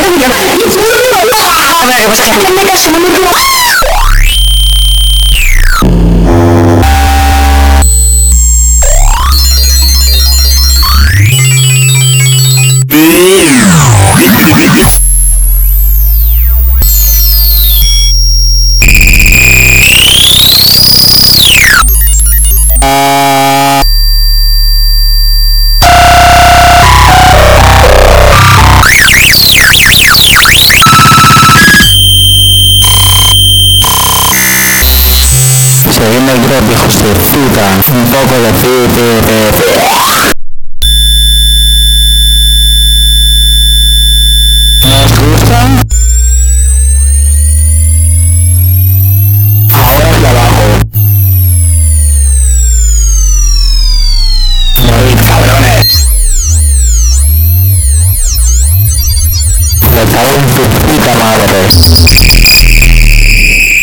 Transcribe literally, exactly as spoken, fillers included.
Se viene el drop, hijos de puta. Un poco de pipi. ¿Nos gusta? Ahora hacia abajo. Morid, cabrones. Le cago en tu puta madre.